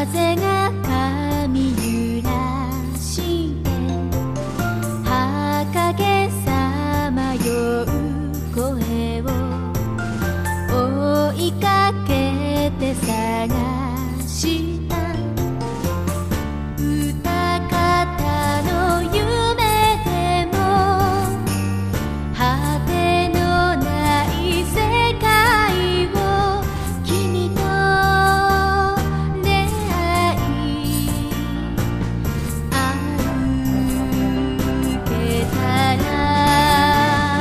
風が髪揺らして儚げさまよう声を追いかけて探した歌方の夢でも果てのない世界を君と出会い歩けたら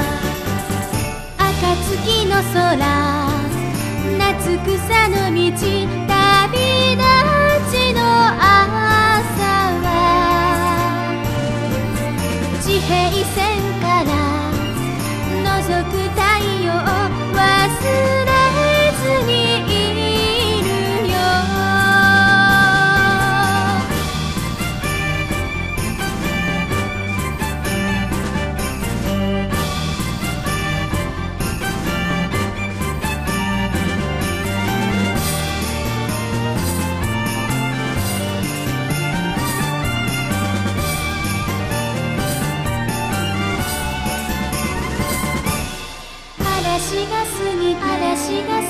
暁の空夏草の道旅立ちの朝は地平線から覗く太陽忘れずにいるよ嵐が過